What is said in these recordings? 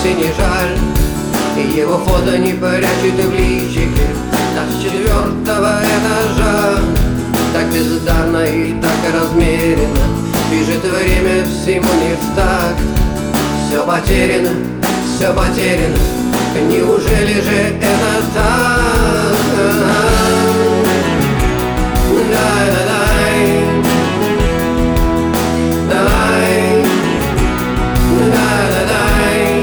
вовсе не жаль. И его фото не прячет в личике, так с 4-го этажа. Так бездарно и так размеренно бежит время всему не в такт. Все потеряно, все потеряно, неужели же это так? Дай, дай, дай.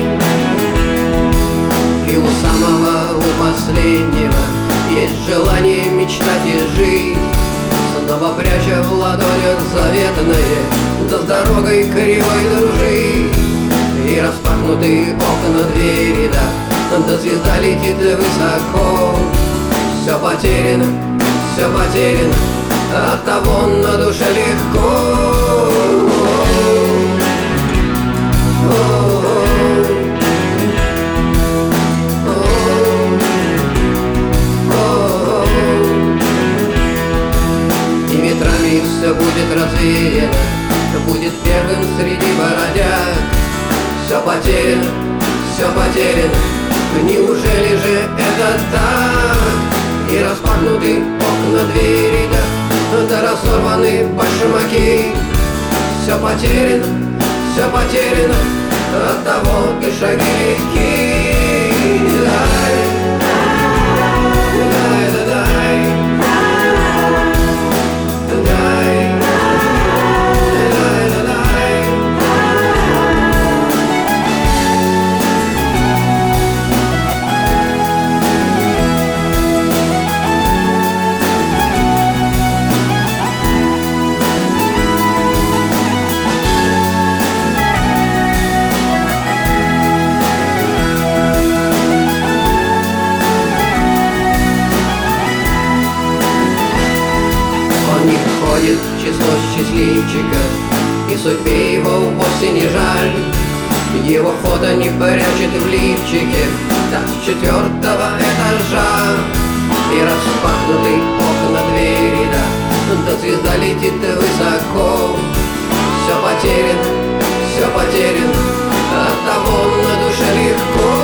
И у самого, у последнего есть желание мечтать и жить, снова пряча в ладонях заветное, да с дорогой кривой дружить. И распахнутые окна двери, да звезда летит высоко. Все потеряно, все потеряно, оттого на душе легко. И метрами все будет развеяно, будет первым среди бродяг. Все потеряно, все потеряно, неужели же это так? И распахнуты окна двери, да разорваны башмаки. Все потеряно, все потеряно, оттого и шаги легки. Дай, дай, дай, дай. Не входит в число счастливчиков, и судьбе его вовсе не жаль. Его фото не прячет в лифчике, так с 4-го этажа. И распахнуты окна двери, да звезда летит высоко. Все потеряно, оттого на душе легко.